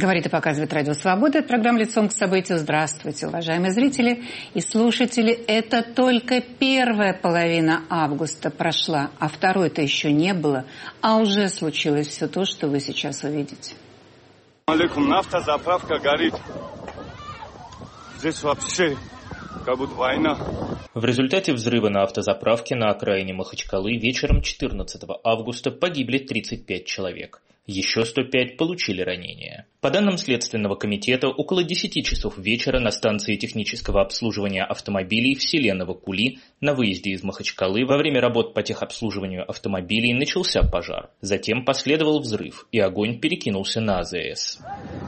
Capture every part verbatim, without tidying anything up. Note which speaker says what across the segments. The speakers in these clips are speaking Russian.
Speaker 1: Говорит и показывает Радио Свобода. Это программа «Лицом к событию». Здравствуйте, уважаемые зрители и слушатели. Это только первая половина августа прошла, а второй-то еще не было, а уже случилось все то, что вы сейчас увидите.
Speaker 2: Алейкум, нафтозаправка горит. Здесь вообще как будто война.
Speaker 3: В результате взрыва на автозаправке на окраине Махачкалы вечером четырнадцатого августа погибли тридцать пять человек. Еще сто пять получили ранения. По данным Следственного комитета, около десяти часов вечера на станции технического обслуживания автомобилей в селе Новокули на выезде из Махачкалы во время работ по техобслуживанию автомобилей начался пожар. Затем последовал взрыв, и огонь перекинулся на АЗС.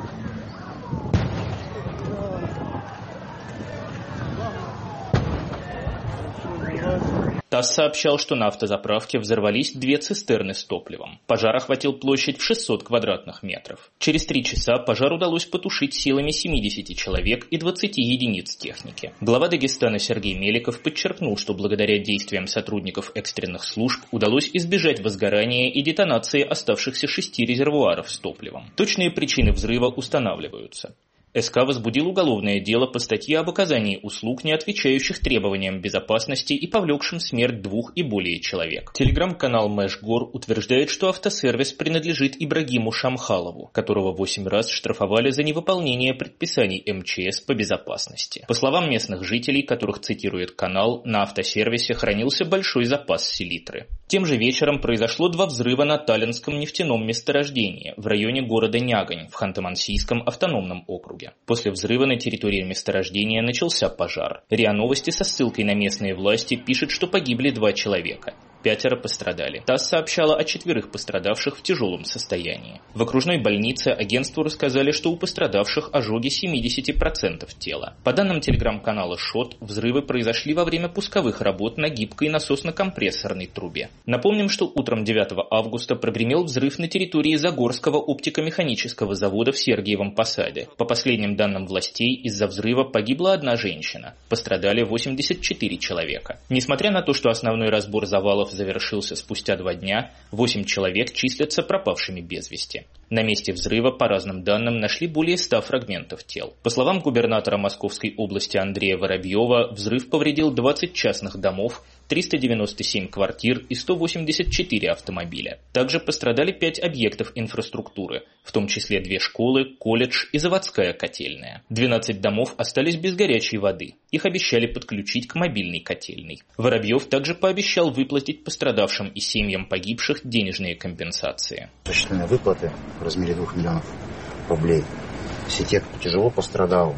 Speaker 3: ТАСС сообщал, что на автозаправке взорвались две цистерны с топливом. Пожар охватил площадь в шестьсот квадратных метров. Через три часа пожар удалось потушить силами семидесяти человек и двадцати единиц техники. Глава Дагестана Сергей Меликов подчеркнул, что благодаря действиям сотрудников экстренных служб удалось избежать возгорания и детонации оставшихся шести резервуаров с топливом. Точные причины взрыва устанавливаются. СК возбудил уголовное дело по статье об оказании услуг, не отвечающих требованиям безопасности и повлекшим смерть двух и более человек. Телеграм-канал Мэшгор утверждает, что автосервис принадлежит Ибрагиму Шамхалову, которого восемь раз штрафовали за невыполнение предписаний МЧС по безопасности. По словам местных жителей, которых цитирует канал, на автосервисе хранился большой запас селитры. Тем же вечером произошло два взрыва на Таллинском нефтяном месторождении в районе города Нягань в Ханты-Мансийском автономном округе. После взрыва на территории месторождения начался пожар. РИА Новости со ссылкой на местные власти пишет, что погибли два человека. Пятеро пострадали. ТАСС сообщала о четверых пострадавших в тяжелом состоянии. В окружной больнице агентству рассказали, что у пострадавших ожоги семьдесят процентов тела. По данным телеграм-канала ШОТ, взрывы произошли во время пусковых работ на гибкой насосно-компрессорной трубе. Напомним, что утром девятого августа прогремел взрыв на территории Загорского оптико-механического завода в Сергиевом Посаде. По последним данным властей, из-за взрыва погибла одна женщина. Пострадали восемьдесят четыре человека. Несмотря на то, что основной разбор завалов завершился спустя два дня, восемь человек числятся пропавшими без вести. На месте взрыва, по разным данным, нашли более ста фрагментов тел. По словам губернатора Московской области Андрея Воробьева, взрыв повредил двадцать частных домов, триста девяносто семь квартир и сто восемьдесят четыре автомобиля. Также пострадали пять объектов инфраструктуры, в том числе две школы, колледж и заводская котельная. двенадцать домов остались без горячей воды. Их обещали подключить к мобильной котельной. Воробьев также пообещал выплатить пострадавшим и семьям погибших денежные компенсации.
Speaker 4: Существенные выплаты в размере двух миллионов рублей. Все те, кто тяжело пострадал,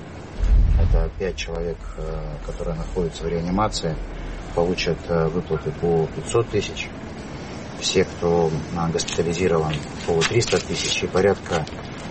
Speaker 4: это пять человек, которые находятся в реанимации, получат выплаты по пятьсот тысяч. Все, кто госпитализирован, по триста тысяч. И порядка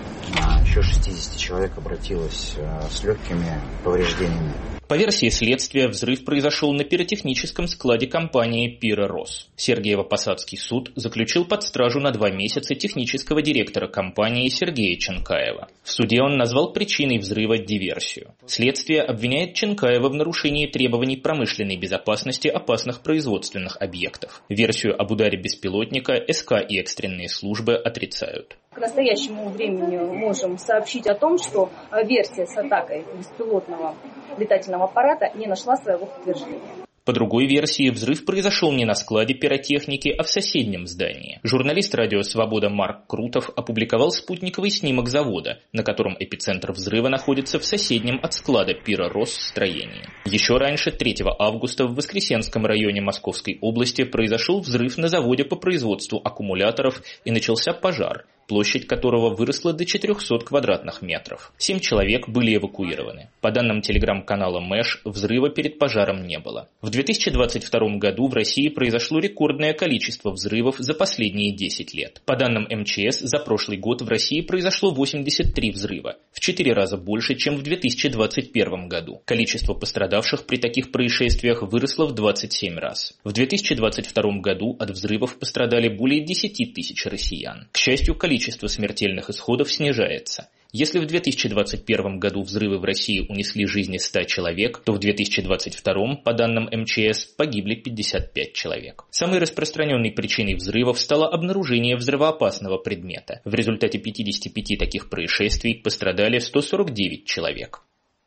Speaker 4: еще шестьдесят человек обратилось с легкими повреждениями.
Speaker 3: По версии следствия, взрыв произошел на пиротехническом складе компании «Пиророс». Сергиево-Посадский суд заключил под стражу на два месяца технического директора компании Сергея Ченкаева. В суде он назвал причиной взрыва диверсию. Следствие обвиняет Ченкаева в нарушении требований промышленной безопасности опасных производственных объектов. Версию об ударе беспилотника СК и экстренные службы отрицают.
Speaker 5: К настоящему времени можем сообщить о том, что версия с атакой беспилотного летательного аппарата не нашла своего подтверждения.
Speaker 3: По другой версии, взрыв произошел не на складе пиротехники, а в соседнем здании. Журналист радио «Свобода» Марк Крутов опубликовал спутниковый снимок завода, на котором эпицентр взрыва находится в соседнем от склада «Пиророс» строении. Еще раньше, третьего августа, в Воскресенском районе Московской области произошел взрыв на заводе по производству аккумуляторов и начался пожар, площадь которого выросла до четырехсот квадратных метров. Семь человек были эвакуированы. По данным телеграм-канала Мэш, взрыва перед пожаром не было. В две тысячи двадцать втором году в России произошло рекордное количество взрывов за последние десять лет. По данным МЧС, за прошлый год в России произошло восемьдесят три взрыва, в четыре раза больше, чем в две тысячи двадцать первом году. Количество пострадавших при таких происшествиях выросло в двадцать семь раз. В две тысячи двадцать втором году от взрывов пострадали более десяти тысяч россиян. К счастью, количество Количество смертельных исходов снижается. Если в две тысячи двадцать первом году взрывы в России унесли жизни ста человек, то в две тысячи двадцать втором, по данным эм че эс, погибли пятьдесят пять человек. Самой распространенной причиной взрывов стало обнаружение взрывоопасного предмета. В результате пятидесяти пяти таких происшествий пострадали сто сорок девять человек.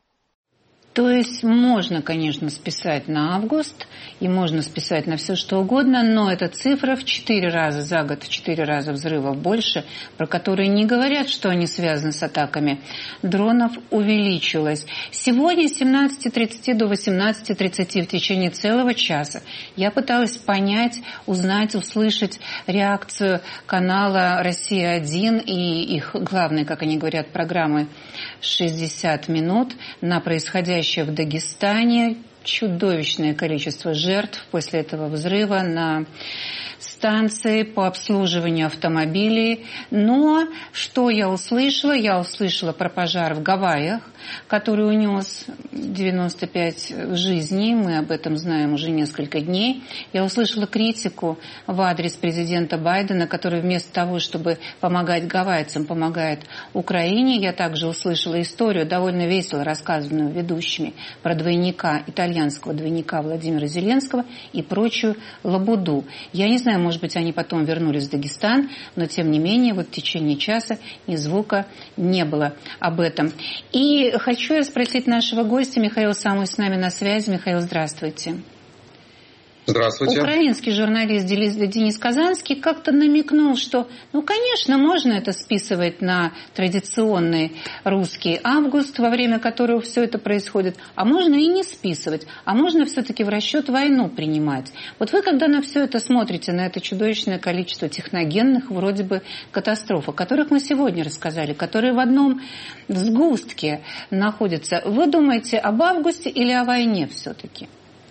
Speaker 1: То есть можно, конечно, списать на август, и можно списать на все что угодно, но эта цифра в четыре раза за год, в четыре раза взрывов больше, про которые не говорят, что они связаны с атаками дронов, увеличилась. Сегодня с семнадцати тридцати до восемнадцати тридцати в течение целого часа я пыталась понять, узнать, услышать реакцию канала «Россия один» и их главной, как они говорят, программы «шестьдесят минут» на происходящее в Дагестане. Чудовищное количество жертв после этого взрыва на станции по обслуживанию автомобилей. Но что я услышала? Я услышала про пожар в Гавайях, который унес девяносто пять жизней. Мы об этом знаем уже несколько дней. Я услышала критику в адрес президента Байдена, который вместо того, чтобы помогать гавайцам, помогает Украине. Я также услышала историю, довольно весело рассказанную ведущими, про двойника, итальянского двойника Владимира Зеленского и прочую лабуду. Я не знаю, может быть, они потом вернулись в Дагестан, но тем не менее, вот в течение часа ни звука не было об этом. И хочу я спросить нашего гостя, Михаил Самуй с нами на связи. Михаил, здравствуйте.
Speaker 6: Здравствуйте.
Speaker 1: Украинский журналист Денис Казанский как-то намекнул, что, ну, конечно, можно это списывать на традиционный русский август, во время которого все это происходит, а можно и не списывать, а можно все-таки в расчет войну принимать. Вот вы, когда на все это смотрите, на это чудовищное количество техногенных вроде бы катастроф, о которых мы сегодня рассказали, которые в одном сгустке находятся, вы думаете об августе или о войне все-таки?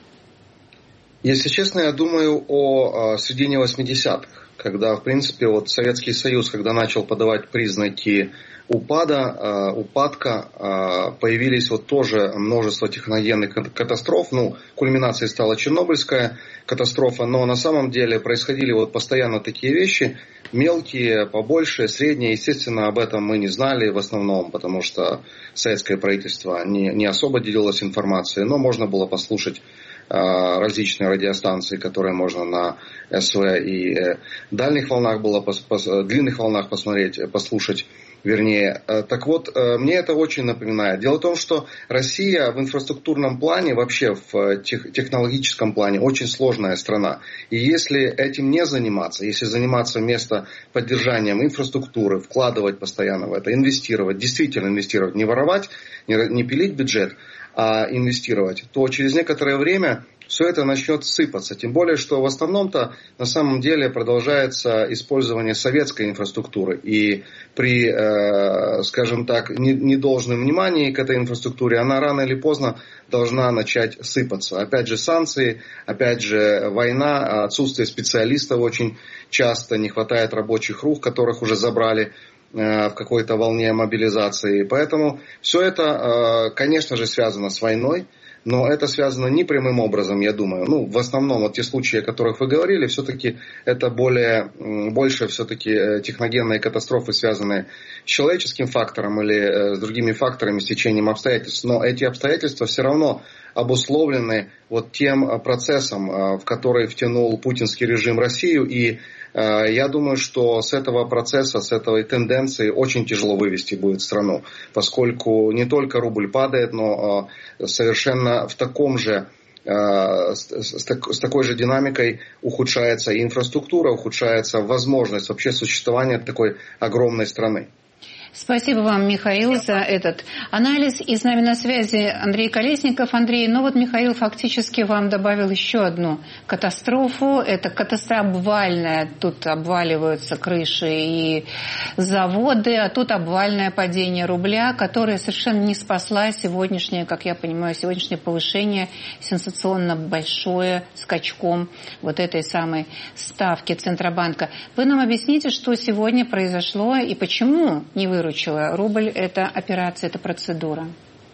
Speaker 6: Если честно, я думаю о, о середине восьмидесятых, когда, в принципе, вот Советский Союз, когда начал подавать признаки упада, э, упадка, э, появились вот тоже множество техногенных катастроф. Ну, кульминацией стала Чернобыльская катастрофа, но на самом деле происходили вот постоянно такие вещи, мелкие, побольше, средние. Естественно, об этом мы не знали в основном, потому что советское правительство не, не особо делилось информацией, но можно было послушать различные радиостанции, которые можно на СВ и дальних волнах было, длинных волнах посмотреть, послушать, вернее. Так вот, мне это очень напоминает. Дело в том, что Россия в инфраструктурном плане, вообще в технологическом плане очень сложная страна. И если этим не заниматься, если заниматься вместо поддержанием инфраструктуры, вкладывать постоянно в это, инвестировать, действительно инвестировать, не воровать, не пилить бюджет, а инвестировать, то через некоторое время все это начнет сыпаться. Тем более, что в основном-то на самом деле продолжается использование советской инфраструктуры. И при, э, скажем так, недолжном внимании к этой инфраструктуре она рано или поздно должна начать сыпаться. Опять же санкции, опять же война, отсутствие специалистов очень часто, не хватает рабочих рук, которых уже забрали в какой-то волне мобилизации. Поэтому все это, конечно же, связано с войной, но это связано не прямым образом, я думаю. Ну, в основном, вот те случаи, о которых вы говорили, все-таки это более, больше все-таки техногенные катастрофы, связанные с человеческим фактором или с другими факторами, с течением обстоятельств. Но эти обстоятельства все равно обусловлены вот тем процессом, в который втянул путинский режим Россию. И я думаю, что с этого процесса, с этой тенденции очень тяжело вывести будет страну, поскольку не только рубль падает, но совершенно в таком же, с такой же динамикой ухудшается и инфраструктура, ухудшается возможность вообще существования такой огромной страны.
Speaker 1: Спасибо вам, Михаил, за этот анализ. И с нами на связи Андрей Колесников. Андрей, ну вот Михаил фактически вам добавил еще одну катастрофу. Это катастрофа обвальная. Тут обваливаются крыши и заводы, а тут обвальное падение рубля, которое совершенно не спасла сегодняшнее, как я понимаю, сегодняшнее повышение сенсационно большое скачком вот этой самой ставки Центробанка. Вы нам объясните, что сегодня произошло и почему не вы выручила рубль, это операция, это процедура?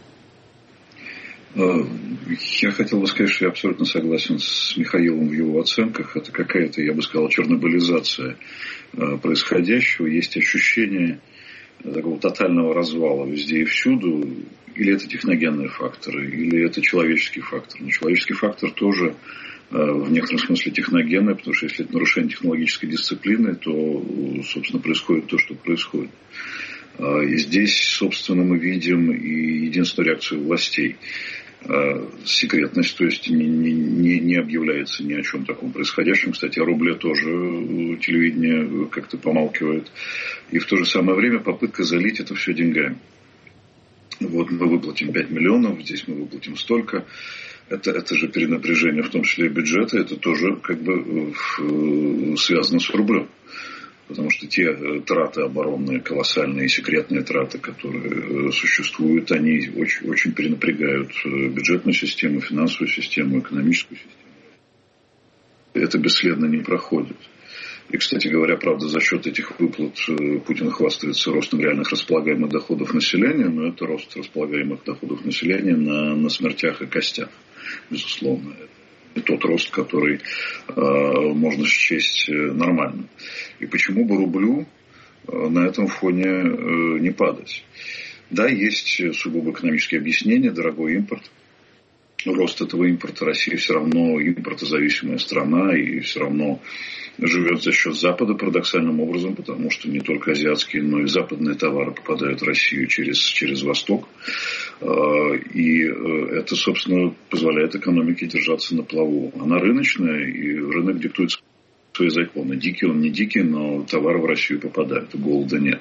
Speaker 7: Я хотел бы сказать, что я абсолютно согласен с Михаилом в его оценках. Это какая-то, я бы сказал, чернобылизация происходящего. Есть ощущение, такого тотального развала везде и всюду, или это техногенные факторы, или это человеческий фактор. Но человеческий фактор тоже в некотором смысле техногенный, потому что если это нарушение технологической дисциплины, то, собственно, происходит то, что происходит. И здесь, собственно, мы видим и единственную реакцию властей. Секретность, то есть не, не, не объявляется ни о чем таком происходящем. Кстати, о рубле тоже телевидение как-то помалкивает. И в то же самое время попытка залить это все деньгами. Вот мы выплатим пять миллионов, здесь мы выплатим столько. Это, это же перенапряжение, в том числе и бюджета, это тоже как бы связано с рублем. Потому что те траты оборонные, колоссальные секретные траты, которые существуют, они очень, очень перенапрягают бюджетную систему, финансовую систему, экономическую систему. Это бесследно не проходит. И, кстати говоря, правда, за счет этих выплат Путин хвастается ростом реальных располагаемых доходов населения, но это рост располагаемых доходов населения на, на смертях и костях, безусловно. И тот рост, который э, можно счесть нормальным. И почему бы рублю э, на этом фоне э, не падать? Да, есть сугубо экономические объяснения, дорогой импорт. Рост этого импорта, Россия все равно импортозависимая страна и все равно живет за счет Запада парадоксальным образом, потому что не только азиатские, но и западные товары попадают в Россию через, через Восток. И это, собственно, позволяет экономике держаться на плаву. Она рыночная, и рынок диктует свои законы. Дикий он, не дикий, но товары в Россию попадают, голода нет.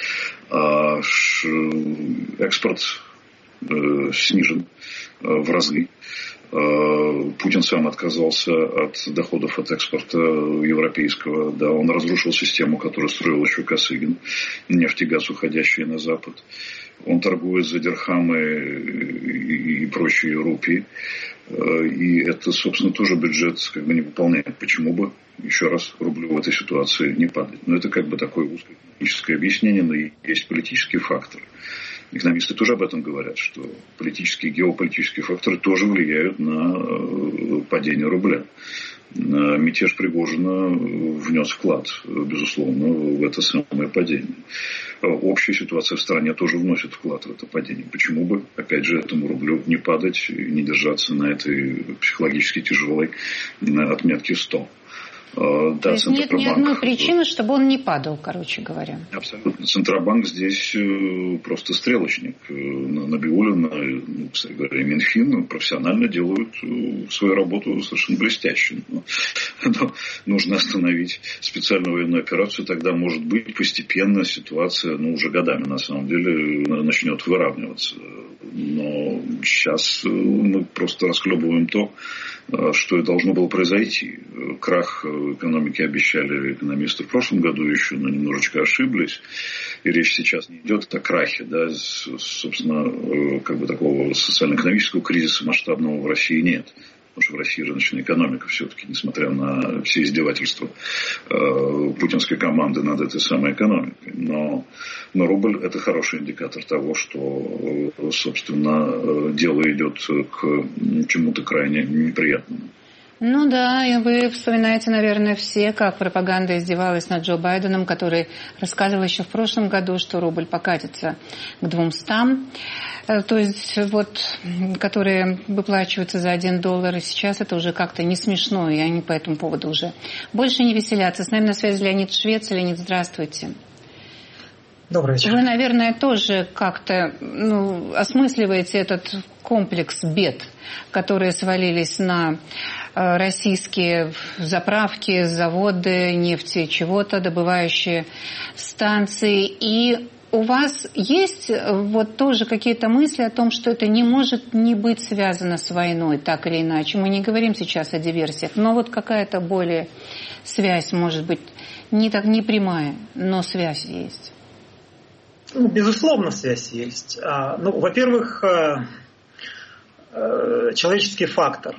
Speaker 7: Экспорт снижен в разы. Путин сам отказался от доходов от экспорта европейского. Да, он разрушил систему, которую строил еще Косыгин. Нефть и газ, уходящие на Запад. Он торгует за дирхамы и прочие рупии. И это, собственно, тоже бюджет как бы не выполняет. Почему бы, еще раз, рублю в этой ситуации не падать? Но это как бы такое узкое экономическое объяснение, но и есть политические факторы. Экономисты тоже об этом говорят, что политические и геополитические факторы тоже влияют на падение рубля. Мятеж Пригожина внес вклад, безусловно, в это самое падение. Общая ситуация в стране тоже вносит вклад в это падение. Почему бы, опять же, этому рублю не падать и не держаться на этой психологически тяжелой отметке сто? Да,
Speaker 1: То есть нет ни одной причины, чтобы он не падал, короче говоря.
Speaker 7: Абсолютно. Центробанк здесь просто стрелочник. Набиуллина, ну, кстати говоря, и Минфин профессионально делают свою работу совершенно блестяще. Но, но нужно остановить специальную военную операцию, тогда, может быть, постепенно ситуация, ну, уже годами, на самом деле, начнет выравниваться. Но сейчас мы просто расхлебываем то, что и должно было произойти. Крах экономики обещали экономисты в прошлом году еще, но немножечко ошиблись. И речь сейчас не идет о крахе, да, собственно, как бы такого социально-экономического кризиса масштабного в России нет. Потому что в России рыночная экономика все-таки, несмотря на все издевательства э, путинской команды над этой самой экономикой. Но, но рубль – это хороший индикатор того, что, собственно, дело идет к чему-то крайне неприятному.
Speaker 1: Ну да, и вы вспоминаете, наверное, все, как пропаганда издевалась над Джо Байденом, который рассказывал еще в прошлом году, что рубль покатится к двумстам. То есть, вот, которые выплачиваются за один доллар, и сейчас это уже как-то не смешно, и они по этому поводу уже больше не веселятся. С нами на связи Леонид Швец. Леонид, здравствуйте.
Speaker 8: Добрый вечер.
Speaker 1: Вы, наверное, тоже как-то ну, осмысливаете этот комплекс бед, которые свалились на российские заправки, заводы, нефти, чего-то, добывающие станции. И у вас есть вот тоже какие-то мысли о том, что это не может не быть связано с войной, так или иначе? Мы не говорим сейчас о диверсиях, но вот какая-то более связь, может быть, не так не прямая, но связь есть.
Speaker 8: Ну, безусловно, связь есть. Ну, во-первых, человеческий фактор.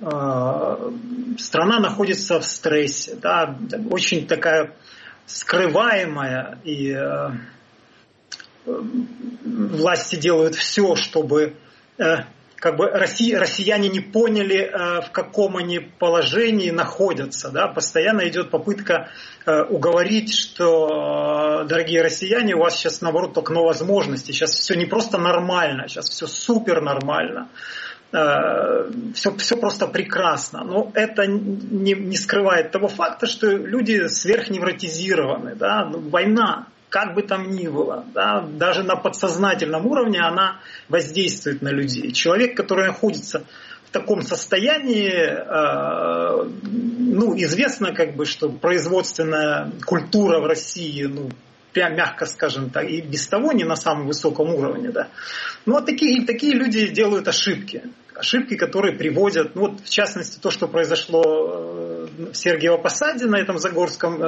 Speaker 8: Страна находится в стрессе, да, очень такая скрываемая, и власти делают все, чтобы как бы россияне не поняли, в каком они положении находятся. Да? Постоянно идет попытка уговорить, что, дорогие россияне, у вас сейчас, наоборот, окно возможностей. Сейчас все не просто нормально, сейчас все супер нормально. Все, все просто прекрасно. Но это не, не скрывает того факта, что люди сверхневротизированы. Да? Война, как бы там ни было, да? Даже на подсознательном уровне она воздействует на людей. Человек, который находится в таком состоянии, ну, известно, как бы, что производственная культура в России, ну, мягко скажем так, и без того не на самом высоком уровне. Да. Но вот такие, такие люди делают ошибки. Ошибки, которые приводят, ну вот в частности, то, что произошло в Сергиево Посаде на этом Загорском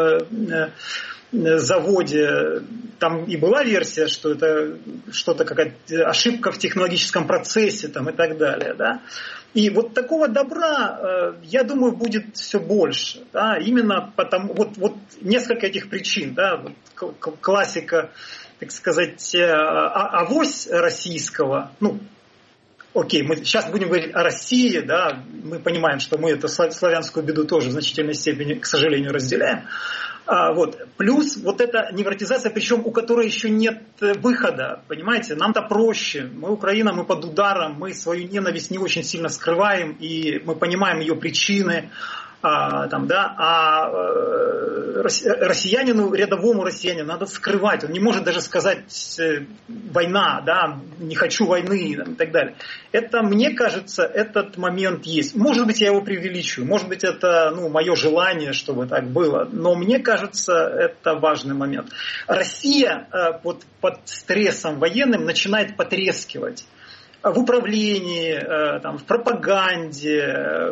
Speaker 8: заводе, там и была версия, что это что-то, какая-то ошибка в технологическом процессе там, и так далее. Да. И вот такого добра, я думаю, будет все больше. Да, именно потому, вот, вот несколько этих причин. Да, вот классика, так сказать, авось российского, ну, окей, мы сейчас будем говорить о России, да, мы понимаем, что мы эту славянскую беду тоже в значительной степени, к сожалению, разделяем. А, вот. Плюс вот эта невротизация, причем у которой еще нет выхода, понимаете, нам-то проще. Мы, Украина, мы под ударом, мы свою ненависть не очень сильно скрываем, и мы понимаем ее причины. А, там, да, а э, россиянину, рядовому россиянину надо скрывать. Он не может даже сказать э, война, да, не хочу войны там, и так далее. Это, мне кажется, этот момент есть. Может быть, я его преувеличиваю, может быть, это ну, мое желание, чтобы так было, но мне кажется, это важный момент. Россия э, под, под стрессом военным начинает потрескивать в управлении, э, там, в пропаганде, э,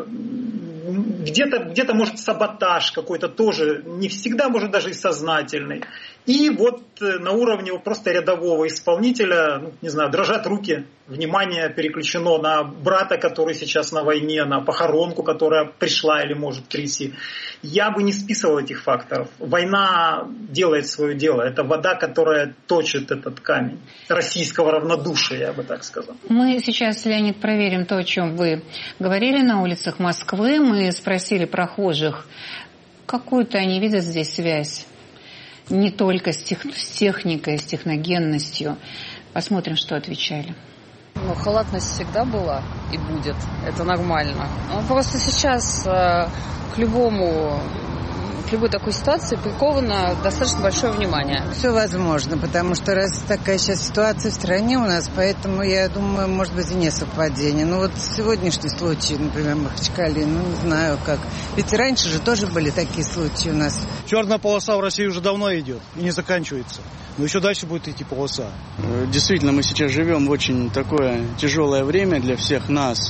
Speaker 8: где-то, где-то может саботаж какой-то тоже, не всегда может даже и сознательный. И вот на уровне просто рядового исполнителя, ну, не знаю, дрожат руки, внимание переключено на брата, который сейчас на войне, на похоронку, которая пришла или может прийти. Я бы не списывал этих факторов. Война делает свое дело. Это вода, которая точит этот камень российского равнодушия, я бы так сказал.
Speaker 1: Мы сейчас, Леонид, проверим то, о чем вы говорили на улицах Москвы. Мы спросили прохожих, какую-то они видят здесь связь. Не только с, тех, с техникой, с техногенностью. Посмотрим, что отвечали.
Speaker 9: Ну, халатность всегда была и будет. Это нормально. Но просто сейчас э, к любому, к любой такой ситуации приковано достаточно большое внимание.
Speaker 10: Все возможно, потому что раз такая сейчас ситуация в стране у нас, поэтому я думаю, может быть и не совпадение. Ну вот сегодняшний случай, например, в Махачкале, ну не знаю как. Ведь раньше же тоже были такие случаи у нас.
Speaker 11: Черная полоса в России уже давно идет и не заканчивается. Но еще дальше будет идти полоса.
Speaker 12: Действительно, мы сейчас живем в очень такое тяжелое время для всех нас.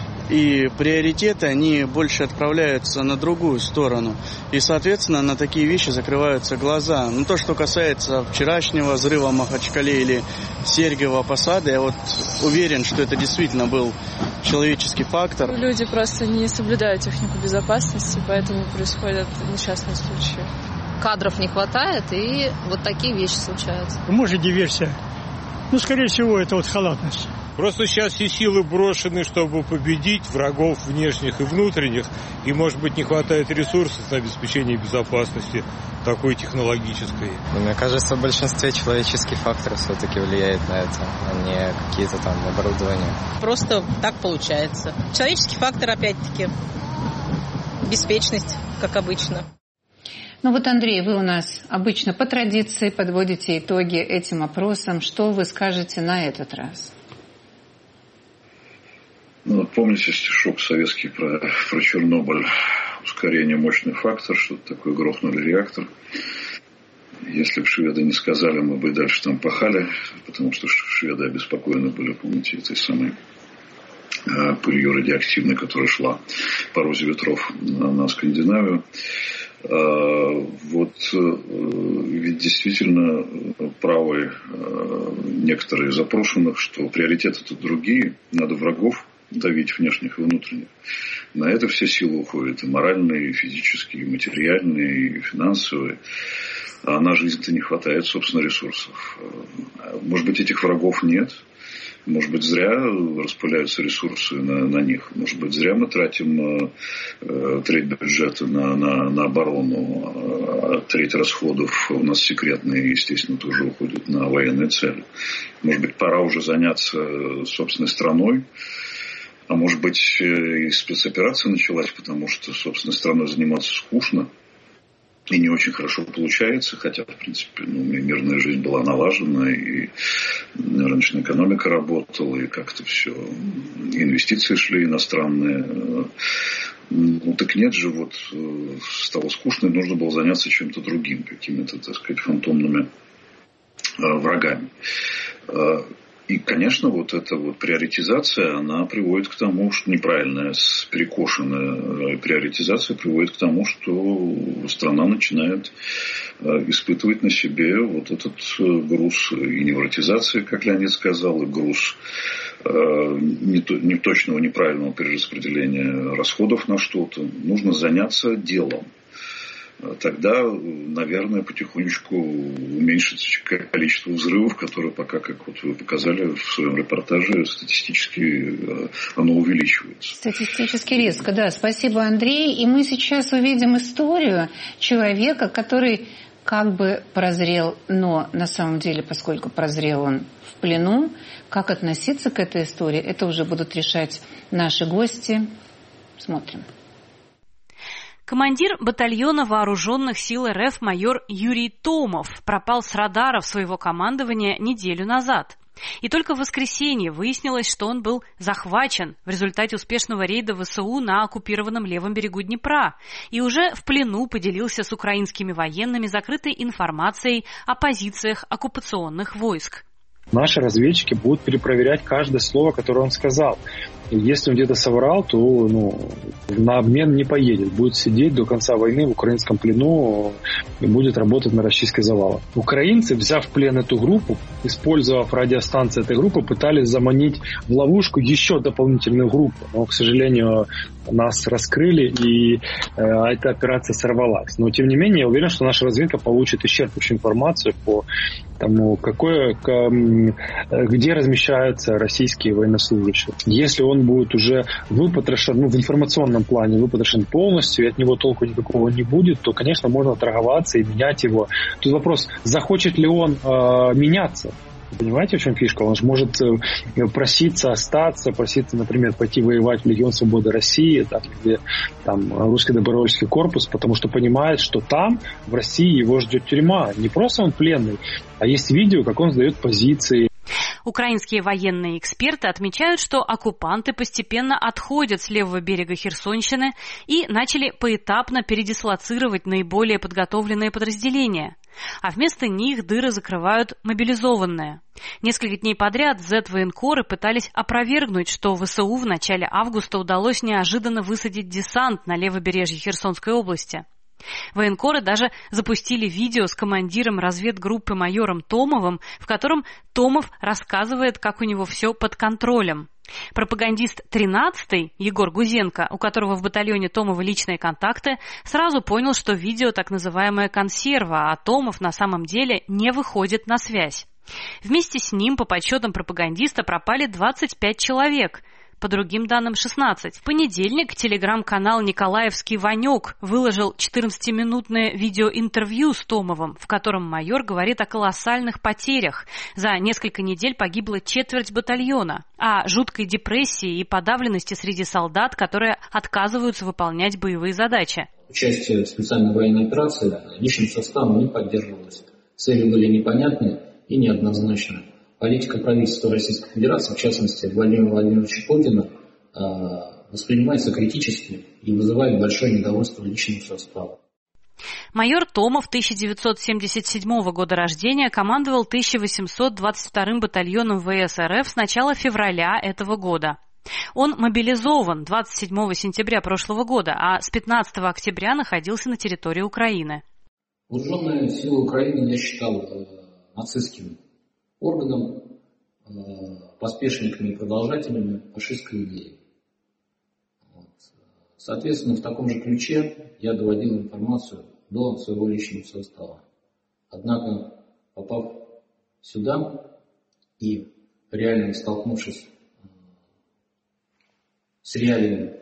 Speaker 12: И приоритеты, они больше отправляются на другую сторону. И, соответственно, на такие вещи закрываются глаза. Ну, то, что касается вчерашнего взрыва в Махачкале или Сергиева Посады, я вот уверен, что это действительно был человеческий фактор.
Speaker 13: Люди просто не соблюдают технику безопасности, поэтому происходят несчастные случаи.
Speaker 9: Кадров не хватает, и вот такие вещи случаются.
Speaker 14: Может, диверсия. Ну, скорее всего, это вот халатность.
Speaker 15: Просто сейчас все силы брошены, чтобы победить врагов внешних и внутренних. И, может быть, не хватает ресурсов на обеспечение безопасности такой технологической.
Speaker 16: Мне кажется, в большинстве человеческий фактор все-таки влияет на это, а не какие-то там оборудования.
Speaker 17: Просто так получается. Человеческий фактор, опять-таки, беспечность, как обычно.
Speaker 1: Ну вот, Андрей, вы у нас обычно по традиции подводите итоги этим опросам. Что вы скажете на этот раз?
Speaker 7: Ну, помните стишок советский про, про Чернобыль? Ускорение — мощный фактор, что-то такое, грохнули реактор. Если бы шведы не сказали, мы бы и дальше там пахали, потому что шведы обеспокоены были, помните, этой самой э, пылью радиоактивной, которая шла по розе ветров на, на Скандинавию. Э, вот э, ведь действительно правы э, некоторые из запрошенных, что приоритеты-то другие, надо врагов давить, внешних и внутренних. На это все силы уходят, и моральные, и физические, и материальные, и финансовые. А на жизнь-то не хватает, собственно, ресурсов. Может быть, этих врагов нет. Может быть, зря распыляются ресурсы на, на них. Может быть, зря мы тратим э, треть бюджета на, на, на оборону, а треть расходов у нас секретные, естественно, тоже уходят на военные цели. Может быть, пора уже заняться собственной страной. А может быть, и спецоперация началась, потому что собственной страной заниматься скучно. И не очень хорошо получается, хотя, в принципе, ну, мирная жизнь была налажена, и рыночная экономика работала, и как-то все, инвестиции шли иностранные. Ну, так нет же, вот стало скучно, и нужно было заняться чем-то другим, какими-то, так сказать, фантомными врагами. И, конечно, вот эта вот приоритизация, она приводит к тому, что неправильная, перекошенная приоритизация приводит к тому, что страна начинает испытывать на себе вот этот груз и невротизации, как Леонид сказал, и груз неточного, неправильного перераспределения расходов на что-то. Нужно заняться делом. Тогда, наверное, потихонечку уменьшится количество взрывов, которые пока, как вот вы показали в своем репортаже, статистически оно увеличивается.
Speaker 1: Статистически резко, да. Спасибо, Андрей. И мы сейчас увидим историю человека, который как бы прозрел, но на самом деле, поскольку прозрел он в плену, как относиться к этой истории, это уже будут решать наши гости. Смотрим.
Speaker 18: Командир батальона вооруженных сил РФ майор Юрий Томов пропал с радаров своего командования неделю назад. И только в воскресенье выяснилось, что он был захвачен в результате успешного рейда ВСУ на оккупированном левом берегу Днепра и уже в плену поделился с украинскими военными закрытой информацией о позициях оккупационных войск.
Speaker 19: Наши разведчики будут перепроверять каждое слово, которое он сказал. И если он где-то соврал, то ну, на обмен не поедет. Будет сидеть до конца войны в украинском плену и будет работать на расчистке завала. Украинцы, взяв в плен эту группу, использовав радиостанции этой группы, пытались заманить в ловушку еще дополнительную группу. Но, к сожалению, нас раскрыли, и э, эта операция сорвалась. Но, тем не менее, я уверен, что наша разведка получит исчерпывающую информацию по тому, какое, к, где размещаются российские военнослужащие. Если он будет уже выпотрошен, ну, в информационном плане выпотрошен полностью, и от него толку никакого не будет, то, конечно, можно торговаться и менять его. Тут вопрос, захочет ли он э, меняться? Понимаете, в чем фишка? Он же может проситься остаться, проситься, например, пойти воевать в Легион Свободы России, там, где там русский добровольческий корпус, потому что понимает, что там, в России, его ждет тюрьма. Не просто он пленный, а есть видео, как он сдает позиции.
Speaker 18: Украинские военные эксперты отмечают, что оккупанты постепенно отходят с левого берега Херсонщины и начали поэтапно передислоцировать наиболее подготовленные подразделения. А вместо них дыры закрывают мобилизованные. Несколько дней подряд зет-военкоры пытались опровергнуть, что ВСУ в начале августа удалось неожиданно высадить десант на левобережье Херсонской области. Военкоры даже запустили видео с командиром разведгруппы майором Томовым, в котором Томов рассказывает, как у него все под контролем. Пропагандист тринадцатый Егор Гузенко, у которого в батальоне Томова личные контакты, сразу понял, что видео так называемая консерва, а Томов на самом деле не выходит на связь. Вместе с ним, по подсчетам пропагандиста, пропали двадцать пять человек. По другим данным, шестнадцать. В понедельник телеграм-канал «Николаевский Ванек» выложил четырнадцатиминутное видеоинтервью с Томовым, в котором майор говорит о колоссальных потерях. За несколько недель погибло четверть батальона, о жуткой депрессии и подавленности среди солдат, которые отказываются выполнять боевые задачи.
Speaker 20: Участие в специальной военной операции личным составом не поддерживалось. Цели были непонятны и неоднозначны. Политика правительства Российской Федерации, в частности Владимира Владимировича Путина, воспринимается критически и вызывает большое недовольство личного состава.
Speaker 18: Майор Томов, тысяча девятьсот семьдесят седьмого года рождения, командовал тысяча восемьсот двадцать вторым батальоном ВС РФ с начала февраля этого года. Он мобилизован двадцать седьмого сентября прошлого года, а с пятнадцатого октября находился на территории Украины.
Speaker 20: Вооруженные силы Украины я считал нацистским органам, поспешниками и продолжателями фашистской идеи. Вот. Соответственно, в таком же ключе я доводил информацию до своего личного состава. Однако, попав сюда и реально столкнувшись с реалиями,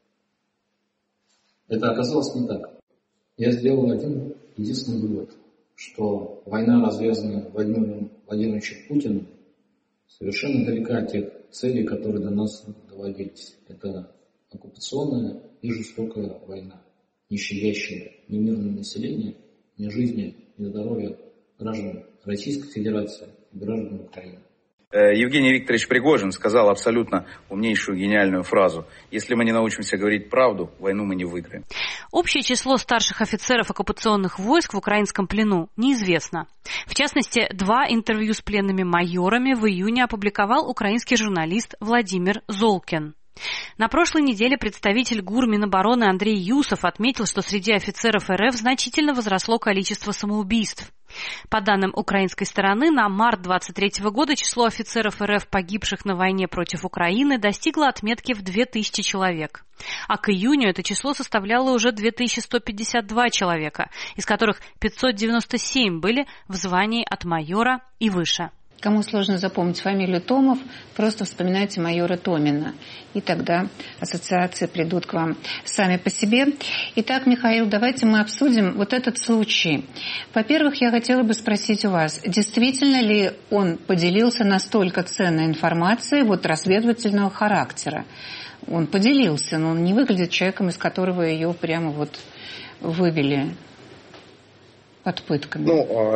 Speaker 20: это оказалось не так. Я сделал один единственный вывод, что война, развязанная Владимиром Владимировичем Путиным, совершенно далека от тех целей, которые до нас доводились. Это оккупационная и жестокая война, не щадящая ни мирное население, ни жизни, ни здоровья граждан Российской Федерации и граждан Украины.
Speaker 21: Евгений Викторович Пригожин сказал абсолютно умнейшую гениальную фразу: «Если мы не научимся говорить правду, войну мы не выиграем».
Speaker 18: Общее число старших офицеров оккупационных войск в украинском плену неизвестно. В частности, два интервью с пленными майорами в июне опубликовал украинский журналист Владимир Золкин. На прошлой неделе представитель ГУР Минобороны Андрей Юсов отметил, что среди офицеров РФ значительно возросло количество самоубийств. По данным украинской стороны, на март двадцать третьего года число офицеров РФ, погибших на войне против Украины, достигло отметки в две тысячи человек. А к июню это число составляло уже две тысячи сто пятьдесят два человека, из которых пятьсот девяносто семь были в звании от майора и выше.
Speaker 1: Кому сложно запомнить фамилию Томов, просто вспоминайте майора Томина. И тогда ассоциации придут к вам сами по себе. Итак, Михаил, давайте мы обсудим вот этот случай. Во-первых, я хотела бы спросить у вас, действительно ли он поделился настолько ценной информацией вот разведывательного характера? Он поделился, но он не выглядит человеком, из которого ее прямо вот вывели под пытками.
Speaker 6: Ну,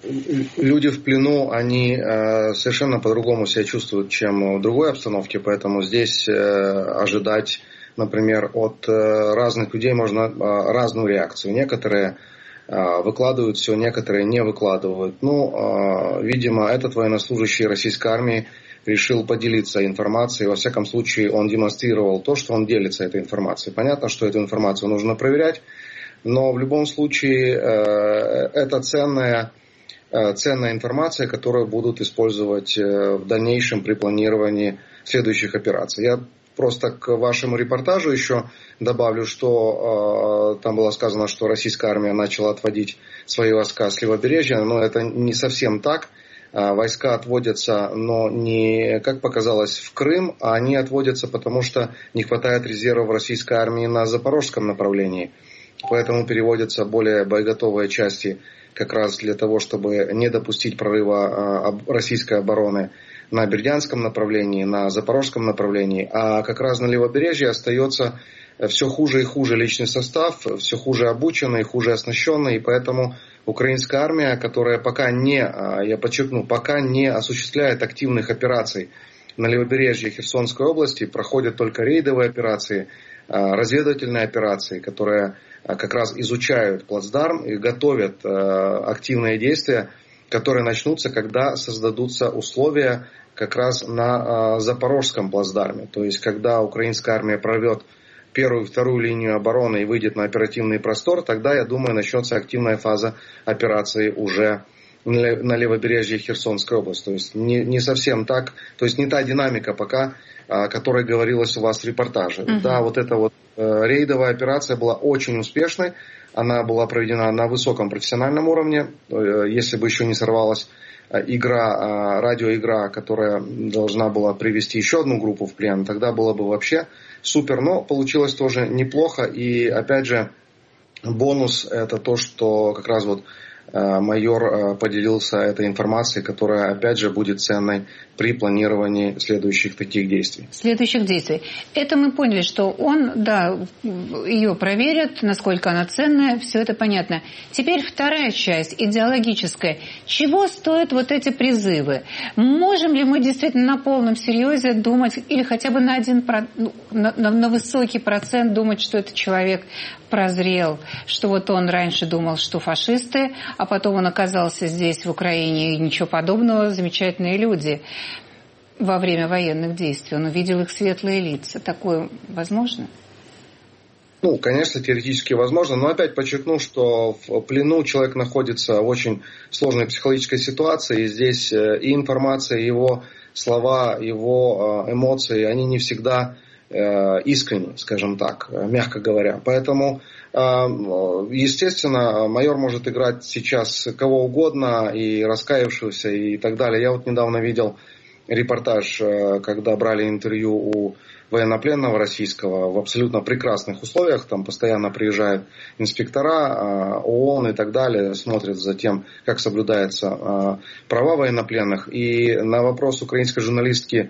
Speaker 6: люди в плену, они э, совершенно по-другому себя чувствуют, чем в другой обстановке, поэтому здесь э, ожидать, например, от э, разных людей можно э, разную реакцию. Некоторые э, выкладывают все, некоторые не выкладывают. Ну, э, видимо, этот военнослужащий российской армии решил поделиться информацией. Во всяком случае, он демонстрировал то, что он делится этой информацией. Понятно, что эту информацию нужно проверять, но в любом случае э, это ценная ценная информация, которую будут использовать в дальнейшем при планировании следующих операций. Я просто к вашему репортажу еще добавлю, что э, там было сказано, что российская армия начала отводить свои войска с левобережья, но это не совсем так. Э, войска отводятся, но не, как показалось, в Крым, а они отводятся, потому что не хватает резервов российской армии на запорожском направлении. Поэтому переводятся более боеготовые части как раз для того, чтобы не допустить прорыва российской обороны на Бердянском направлении, на Запорожском направлении. А как раз на левобережье остается все хуже и хуже личный состав, все хуже обученный, хуже оснащенный. И поэтому украинская армия, которая пока не, я подчеркну, пока не осуществляет активных операций на левобережье Херсонской области, проходят только рейдовые операции, разведывательные операции, которые как раз изучают плацдарм и готовят э, активные действия, которые начнутся, когда создадутся условия как раз на э, Запорожском плацдарме. То есть, когда украинская армия прорвет первую и вторую линию обороны и выйдет на оперативный простор, тогда, я думаю, начнется активная фаза операции уже на левобережье Херсонской области. То есть, не, не совсем так, то есть, не та динамика пока, о которой говорилось у вас в репортаже. Uh-huh. Да, вот эта вот э, рейдовая операция была очень успешной. Она была проведена на высоком профессиональном уровне. Э, если бы еще не сорвалась э, игра, э, радиоигра, которая должна была привести еще одну группу в плен, тогда было бы вообще супер. Но получилось тоже неплохо. И опять же, бонус это то, что как раз вот майор поделился этой информацией, которая, опять же, будет ценной при планировании следующих таких действий.
Speaker 1: Следующих действий. Это мы поняли, что он, да, ее проверит, насколько она ценная, все это понятно. Теперь вторая часть, идеологическая. Чего стоят вот эти призывы? Можем ли мы действительно на полном серьезе думать, или хотя бы на, один, на, на, на высокий процент думать, что этот человек прозрел, что вот он раньше думал, что фашисты, а потом он оказался здесь, в Украине, и ничего подобного, замечательные люди во время военных действий. Он увидел их светлые лица. Такое возможно?
Speaker 6: Ну, конечно, теоретически возможно, но опять подчеркну, что в плену человек находится в очень сложной психологической ситуации, и здесь и информация, и его слова, его эмоции, они не всегда искренне, скажем так, мягко говоря. Поэтому, естественно, майор может играть сейчас кого угодно, и раскаявшегося, и так далее. Я вот недавно видел репортаж, когда брали интервью у военнопленного российского в абсолютно прекрасных условиях. Там постоянно приезжают инспектора ООН и так далее, смотрят за тем, как соблюдаются права военнопленных. И на вопрос украинской журналистки,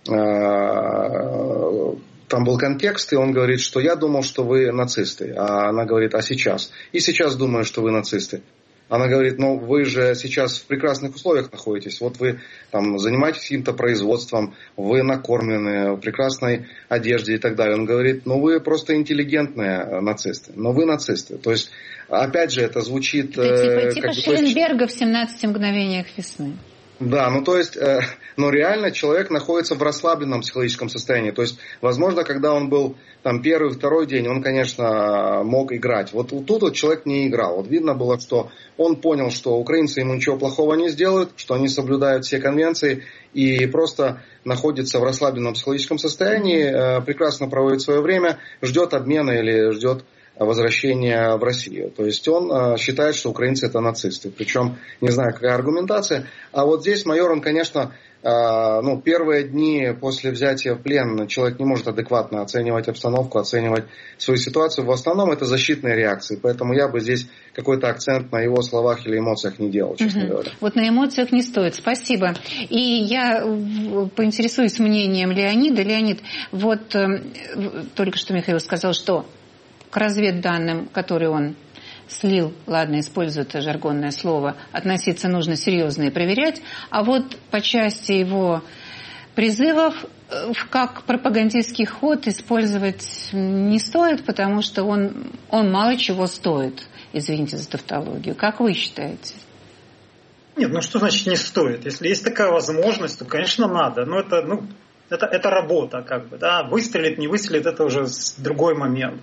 Speaker 6: там был контекст, и он говорит, что я думал, что вы нацисты. А она говорит, а сейчас? И сейчас думаю, что вы нацисты. Она говорит, ну вы же сейчас в прекрасных условиях находитесь. Вот вы там занимаетесь каким-то производством, вы накормлены в прекрасной одежде и так далее. Он говорит, ну вы просто интеллигентные нацисты. Но вы нацисты. То есть, опять же, это звучит...
Speaker 1: Это типа, типа Шелленберга в семнадцати мгновениях весны.
Speaker 6: Да, ну то есть, э, но реально человек находится в расслабленном психологическом состоянии. То есть, возможно, когда он был там первый, второй день, он, конечно, мог играть. Вот, вот тут вот человек не играл. Вот видно было, что он понял, что украинцы ему ничего плохого не сделают, что они соблюдают все конвенции и просто находится в расслабленном психологическом состоянии, э, прекрасно проводит свое время, ждет обмена или ждет возвращения в Россию. То есть он э, считает, что украинцы это нацисты. Причем, не знаю, какая аргументация. А вот здесь майор, он, конечно, э, ну, первые дни после взятия в плен человек не может адекватно оценивать обстановку, оценивать свою ситуацию. В основном это защитные реакции. Поэтому я бы здесь какой-то акцент на его словах или эмоциях не делал, честно угу. говоря.
Speaker 1: Вот на эмоциях не стоит. Спасибо. И я поинтересуюсь мнением Леонида. Леонид, вот э, только что Михаил сказал, что к разведданным, которые он слил, ладно, использует жаргонное слово, относиться нужно серьезно и проверять, а вот по части его призывов как пропагандистский ход использовать не стоит, потому что он, он мало чего стоит, извините за тавтологию. Как вы считаете?
Speaker 8: Нет, ну что значит не стоит? Если есть такая возможность, то, конечно, надо. Но это, ну, это, это работа, как бы, да. Выстрелит, не выстрелит, это уже другой момент.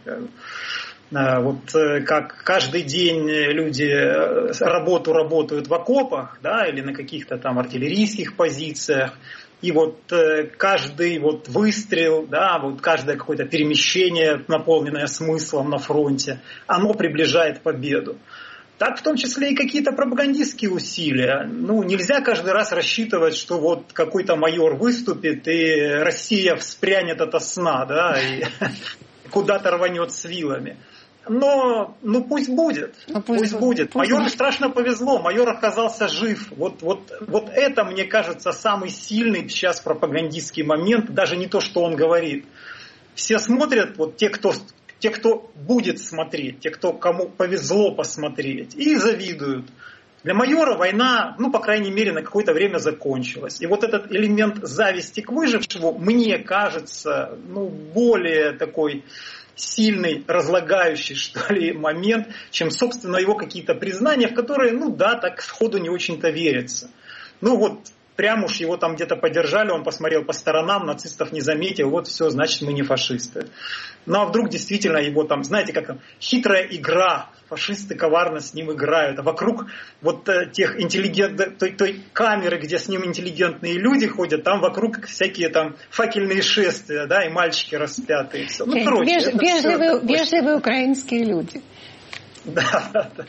Speaker 8: Вот как каждый день люди работу работают в окопах, да, или на каких-то там артиллерийских позициях, и вот каждый вот выстрел, да, вот каждое какое-то перемещение, наполненное смыслом на фронте, оно приближает победу. Так в том числе и какие-то пропагандистские усилия. Ну, нельзя каждый раз рассчитывать, что вот какой-то майор выступит, и Россия вспрянет ото сна, да, и куда-то рванет с вилами. Но, ну пусть будет, ну, пусть, пусть будет. Пусть Майору будет. Страшно повезло, майор оказался жив. Вот, вот, вот это, мне кажется, самый сильный сейчас пропагандистский момент, даже не то, что он говорит. Все смотрят, вот те, кто, те, кто будет смотреть, те, кто, кому повезло посмотреть, и завидуют. Для майора война, ну, по крайней мере, на какое-то время закончилась. И вот этот элемент зависти к выжившему, мне кажется, ну, более такой сильный, разлагающий, что ли, момент, чем, собственно, его какие-то признания, в которые, ну да, так сходу не очень-то верится. Ну вот, прям уж его там где-то поддержали, он посмотрел по сторонам, нацистов не заметил, вот все, значит, мы не фашисты. Ну а вдруг действительно его там, знаете, как там, хитрая игра, фашисты коварно с ним играют, а вокруг вот тех интеллигентных, той, той камеры, где с ним интеллигентные люди ходят, там вокруг всякие там факельные шествия, да, и мальчики распятые. Все. Ну, короче,
Speaker 1: Беж, бежливые, все бежливые украинские люди.
Speaker 8: Да, да, да.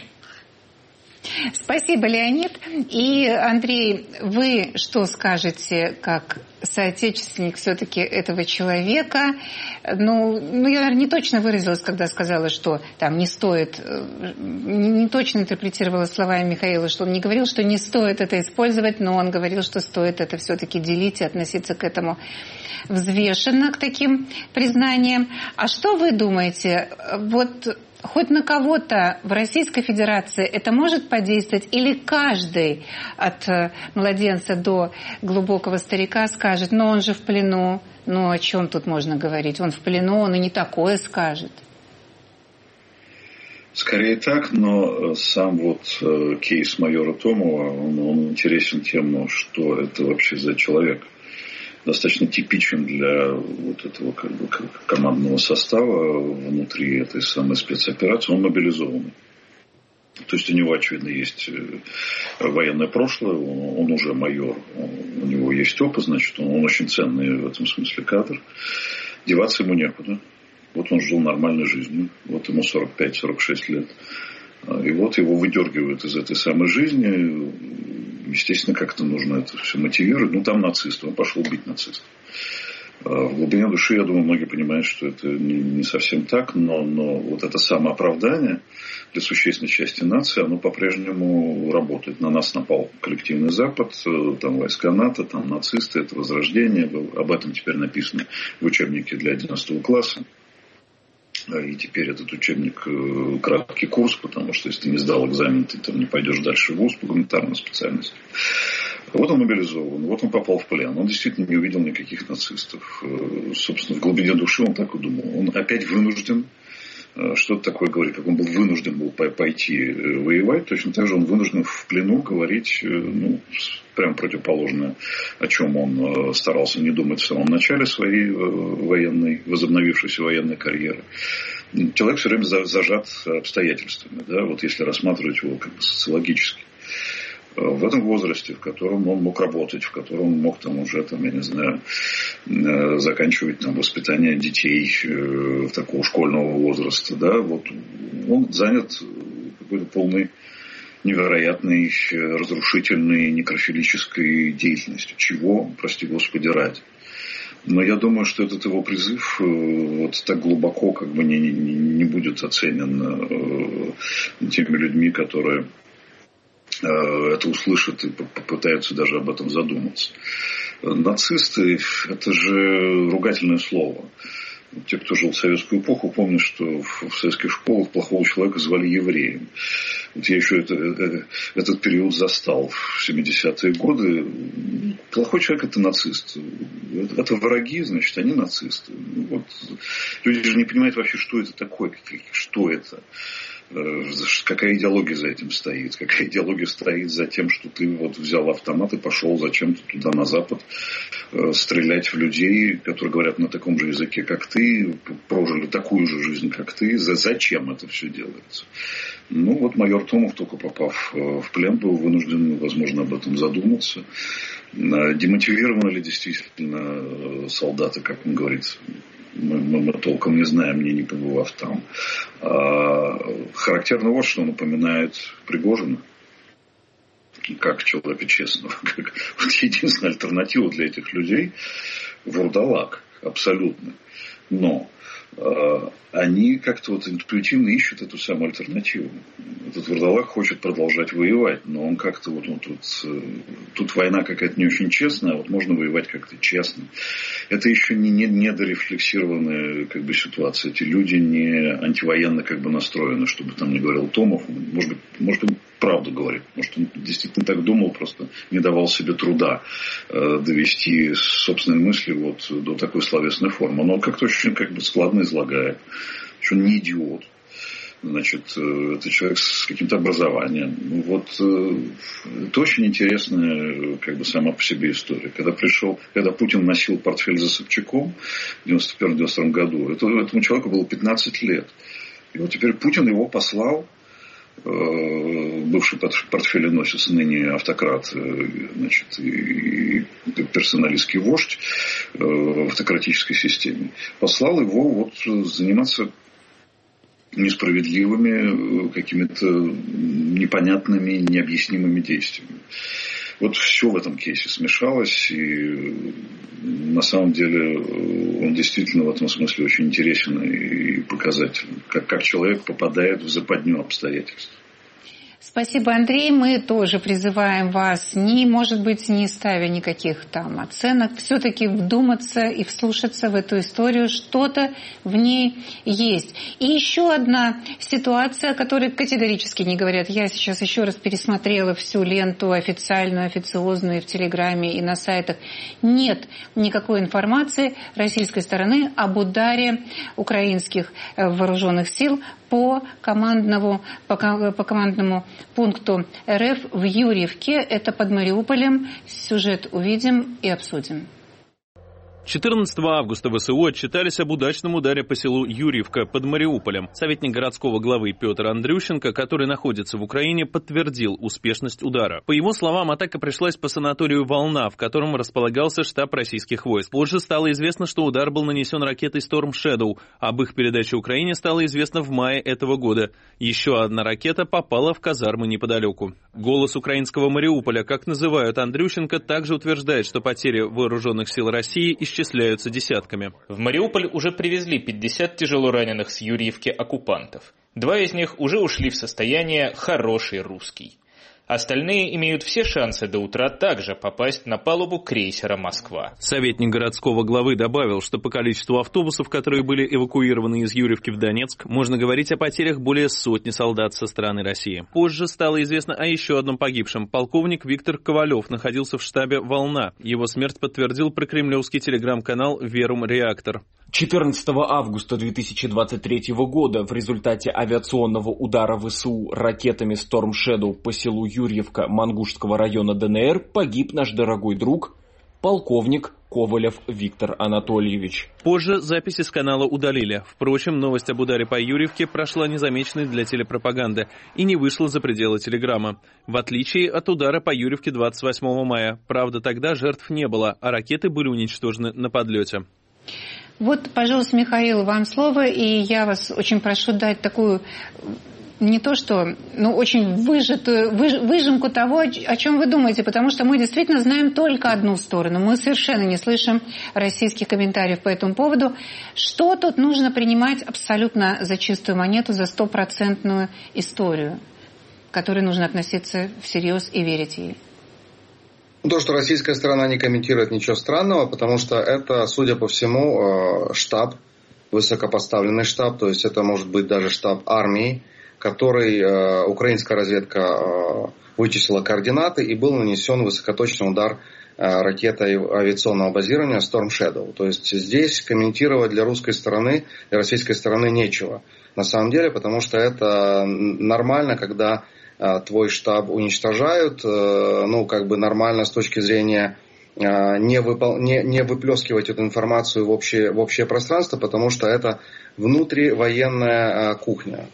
Speaker 1: Спасибо, Леонид. И, Андрей, вы что скажете, как соотечественник все-таки этого человека? Ну, ну, я, наверное, не точно выразилась, когда сказала, что там не стоит, не точно интерпретировала слова Михаила, что он не говорил, что не стоит это использовать, но он говорил, что стоит это все-таки делить и относиться к этому взвешенно, к таким признаниям. А что вы думаете? Вот хоть на кого-то в Российской Федерации это может подействовать, или каждый от младенца до глубокого старика скажет, ну он же в плену, ну о чем тут можно говорить, он в плену, он и не такое скажет.
Speaker 7: Скорее так, но сам вот э, кейс майора Томова, он, он интересен тем, что это вообще за человек. Достаточно типичен для вот этого как бы, командного состава внутри этой самой спецоперации. Он мобилизованный. То есть у него, очевидно, есть военное прошлое, он, он уже майор, он, у него есть опыт, значит, он, он очень ценный в этом смысле кадр. Деваться ему некуда. Вот он жил нормальной жизнью. Вот ему сорок пять - сорок шесть лет. И вот его выдергивают из этой самой жизни. Естественно, как-то нужно это все мотивировать. Ну, там нацист, он пошел бить нацистов. В глубине души, я думаю, многие понимают, что это не, не совсем так, но, но вот это самооправдание для существенной части нации, оно по-прежнему работает. На нас напал коллективный Запад, там войска НАТО, там нацисты, это возрождение. Об этом теперь написано в учебнике для одиннадцатого класса. И теперь этот учебник краткий курс, потому что если ты не сдал экзамен, ты там не пойдешь дальше в вуз по гуманитарной специальности. Вот он мобилизован, вот он попал в плен. Он действительно не увидел никаких нацистов. Собственно, в глубине души он так и думал. Он опять вынужден что-то такое говорить, как он был вынужден был пойти воевать, точно так же он вынужден в плену говорить, ну, прям противоположное, о чем он старался не думать в самом начале своей военной, возобновившейся военной карьеры. Человек все время зажат обстоятельствами, да, вот если рассматривать его как бы социологически. В этом возрасте, в котором он мог работать, в котором он мог там уже, там, я не знаю, заканчивать там воспитание детей э, такого школьного возраста, да, вот он занят какой-то полной невероятной, разрушительной, некрофилической деятельностью. Чего, прости Господи, ради. Но я думаю, что этот его призыв вот так глубоко как бы не, не, не будет оценен э, теми людьми, которые это услышат и попытаются даже об этом задуматься. Нацисты – это же ругательное слово. Те, кто жил в советскую эпоху, помнят, что в советских школах плохого человека звали евреем. Вот я еще это, этот период застал в семидесятые годы. Плохой человек – это нацист. Это враги, значит, они нацисты. Вот. Люди же не понимают вообще, что это такое, что это. Какая идеология за этим стоит? Какая идеология стоит за тем, что ты вот взял автомат и пошел зачем-то туда на запад э, стрелять в людей, которые говорят на таком же языке, как ты, прожили такую же жизнь, как ты. За, зачем это все делается? Ну вот майор Томов, только попав в плен, был вынужден, возможно, об этом задуматься. Демотивированы ли действительно солдаты, как он говорит? Мы, мы, мы толком не знаем, не, не побывав там. А, характерно вот, что он напоминает Пригожина, как человека честного. Как, вот единственная альтернатива для этих людей – вурдалак, абсолютно. Но а, они как-то вот интуитивно ищут эту самую альтернативу. Этот вурдалак хочет продолжать воевать, но он как-то вот он тут, тут война какая-то не очень честная, а вот можно воевать как-то честно. Это еще не, не, не дорефлексированная как бы ситуация. Эти люди не антивоенно как бы настроены, чтобы там не говорил Томов. Может быть, может он правду говорит. Может, он действительно так думал, просто не давал себе труда э, довести собственные мысли вот до такой словесной формы. Но он как-то очень как бы складно излагает. Что он не идиот. Значит, это человек с каким-то образованием. Вот это очень интересная как бы сама по себе история. Когда пришел, когда Путин носил портфель за Собчаком в девяносто первом — девяносто втором году, это, этому человеку было пятнадцать лет. И вот теперь Путин его послал, бывший портфеленосец, ныне автократ, значит, и персоналистский вождь в автократической системе, послал его вот заниматься несправедливыми, какими-то непонятными, необъяснимыми действиями. Вот все в этом кейсе смешалось, и на самом деле он действительно в этом смысле очень интересен и показателен, как, как человек попадает в западню обстоятельств.
Speaker 1: Спасибо, Андрей. Мы тоже призываем вас, не, может быть, не ставя никаких там оценок, все-таки вдуматься и вслушаться в эту историю. Что-то в ней есть. И еще одна ситуация, о которой категорически не говорят. Я сейчас еще раз пересмотрела всю ленту официальную, официозную и в Телеграме, и на сайтах. Нет никакой информации российской стороны об ударе украинских вооруженных сил по командному, по, по командному пункту РФ в Юрьевке. Это под Мариуполем. Сюжет увидим и обсудим.
Speaker 2: четырнадцатого августа ВСУ отчитались об удачном ударе по селу Юрьевка под Мариуполем. Советник городского главы Петр Андрющенко, который находится в Украине, подтвердил успешность удара. По его словам, атака пришлась по санаторию «Волна», в котором располагался штаб российских войск. Позже стало известно, что удар был нанесен ракетой Storm Shadow. Об их передаче Украине стало известно в мае этого года. Еще одна ракета попала в казармы неподалеку. «Голос украинского Мариуполя», как называют Андрющенко, также утверждает, что потери вооруженных сил России исчисляются десятками.
Speaker 3: В Мариуполь уже привезли пятьдесят тяжело раненых с Юрьевки оккупантов. Два из них уже ушли в состояние «хороший русский». Остальные имеют все шансы до утра также попасть на палубу крейсера «Москва».
Speaker 2: Советник городского главы добавил, что по количеству автобусов, которые были эвакуированы из Юрьевки в Донецк, можно говорить о потерях более сотни солдат со стороны России. Позже стало известно о еще одном погибшем. Полковник Виктор Ковалев находился в штабе «Волна». Его смерть подтвердил прокремлевский телеграм-канал «Верум Реактор».
Speaker 22: четырнадцатого августа две тысячи двадцать третьего года в результате авиационного удара ВСУ ракетами Storm Shadow по селу Юрьевка Мангушского района ДНР погиб наш дорогой друг, полковник Ковалев Виктор Анатольевич.
Speaker 2: Позже записи с канала удалили. Впрочем, новость об ударе по Юрьевке прошла незамеченной для телепропаганды и не вышла за пределы телеграмма. В отличие от удара по Юрьевке двадцать восьмого мая. Правда, тогда жертв не было, а ракеты были уничтожены на подлете.
Speaker 1: Вот, пожалуйста, Михаил, вам слово, и я вас очень прошу дать такую, не то что, ну, очень выжатую, выж, выжимку того, о чем вы думаете, потому что мы действительно знаем только одну сторону. Мы совершенно не слышим российских комментариев по этому поводу. Что тут нужно принимать абсолютно за чистую монету, за стопроцентную историю, к которой нужно относиться всерьез и верить ей?
Speaker 6: То, что российская сторона не комментирует, ничего странного, потому что это, судя по всему, штаб, высокопоставленный штаб, то есть это может быть даже штаб армии, который украинская разведка вычислила координаты и был нанесен высокоточный удар ракетой авиационного базирования Storm Shadow. То есть здесь комментировать для русской стороны, для российской стороны нечего. На самом деле, потому что это нормально, когда твой штаб уничтожают, ну, как бы нормально с точки зрения не, выпол... не, не выплескивать эту информацию в общее, в общее пространство, потому что это внутривоенная кухня.